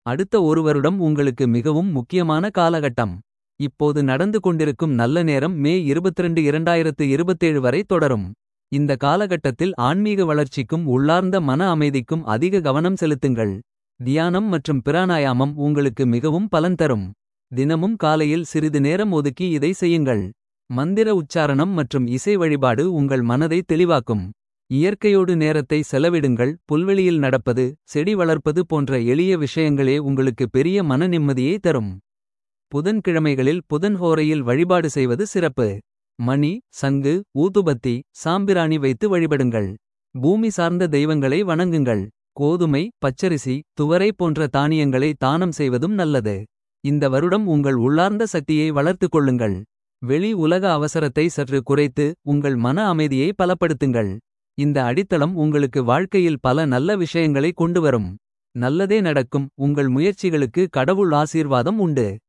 அடுத்த ஒரு வருடம் உங்களுக்கு மிகவும் முக்கியமான காலகட்டம். இப்போது நடந்து கொண்டிருக்கும் நல்ல நேரம் மே 22 2027 வரை தொடரும். இந்த காலகட்டத்தில் ஆன்மீக வளர்ச்சிக்கும் உள்ளார்ந்த மன அமைதிக்கும் அதிக கவனம் செலுத்துங்கள். தியானம் மற்றும் பிராணாயாமம் உங்களுக்கு மிகவும் பலன் தரும். தினமும் காலையில் சிறிது நேரம் ஒதுக்கி இதை செய்யுங்கள். மந்திர உச்சாரணம் மற்றும் இசை வழிபாடு உங்கள் மனதை தெளிவாக்கும். இயற்கையோடு நேரத்தை செலவிடுங்கள். புல்வெளியில் நடப்பது, செடி வளர்ப்பது போன்ற எளிய விஷயங்களே உங்களுக்கு பெரிய மன நிம்மதியை தரும். புதன்கிழமைகளில் புதன்ஹோரையில் வழிபாடு செய்வது சிறப்பு. மணி, சங்கு, ஊதுபத்தி, சாம்பிராணி வைத்து வழிபடுங்கள். பூமி சார்ந்த தெய்வங்களை வணங்குங்கள். கோதுமை, பச்சரிசி, துவரை போன்ற தானியங்களை தானம் செய்வதும் நல்லது. இந்த வருடம் உங்கள் உள்ளார்ந்த சக்தியை வளர்த்துக் கொள்ளுங்கள். வெளி உலக அவசரத்தை சற்று குறைத்து உங்கள் மன அமைதியை பலப்படுத்துங்கள். இந்த அடித்தளம் உங்களுக்கு வாழ்க்கையில் பல நல்ல விஷயங்களை கொண்டுவரும். நல்லதே நடக்கும். உங்கள் முயற்சிகளுக்கு கடவுள் ஆசீர்வாதம் உண்டு.